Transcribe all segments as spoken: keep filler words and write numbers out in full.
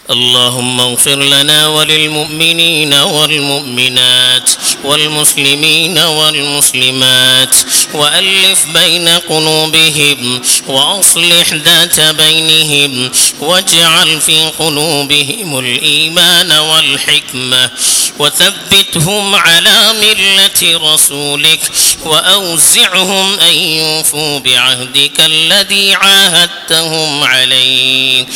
اللهم اغفر لنا وللمؤمنين والمؤمنات والمسلمين والمسلمات وألف بين قلوبهم وأصلح ذات بينهم واجعل في قلوبهم الإيمان والحكمة وثبتهم على ملة رسولك وأوزعهم أن يوفوا بعهدك الذي عاهدتهم عليه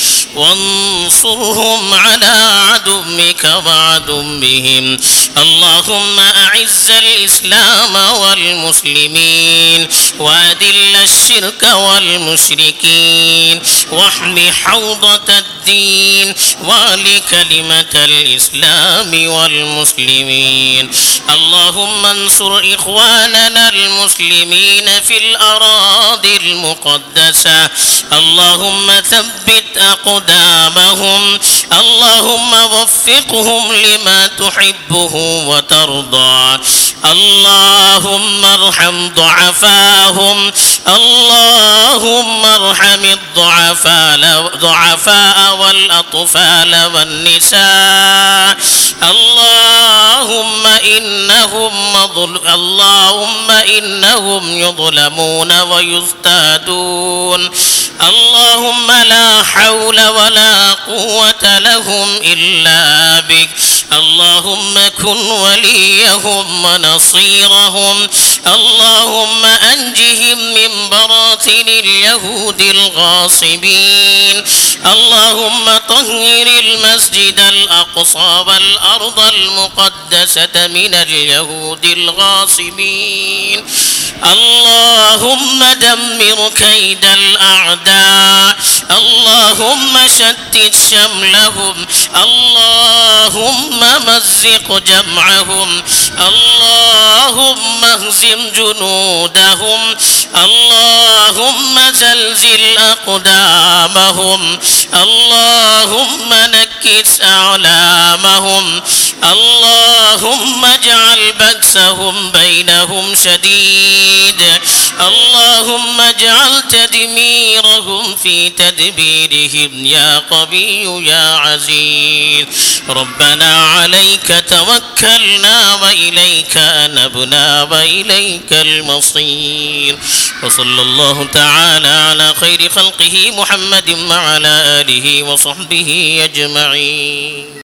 وانصرهم على عدوك وعدوهم. اللهم أعز الإسلام والمسلمين وأذل الشرك والمشركين واحم حوضة الدين وأعل كلمة الإسلام والمسلمين. اللهم انصر إخواننا المسلمين في الأراضي المقدسة. اللهم ثبت أقدامهم. اللهم وفقهم لما تحبه وترضى. اللهم ارحم ضعفاهم. اللهم ارحم الضعفاء الضعفاء والأطفال والنساء. اللهم إنهم مظل... اللهم إنهم يظلمون ويفتادون. اللهم لا حول ولا قوة لهم إلا بك. اللهم كن وليهم ونصيرهم. اللهم أنجهم من براثن اليهود الغاصبين. اللهم طهر المسجد الأقصى والأرض المقدسة من اليهود الغاصبين. اللهم دمر كيد الأعداء. اللهم شتت شملهم. اللهم مزق جمعهم. اللهم اهزم جنودهم. اللهم زلزل أقدامهم. اللهم نكس أعلامهم. اللهم اجعل بأسهم بينهم شديد. اللهم اجعل تدميرهم في تدبيرهم يا قوي يا عزيز. ربنا عليك توكلنا وإليك أنبنا وإليك المصير. وصلى الله تعالى على خير خلقه محمد وعلى آله وصحبه أجمعين.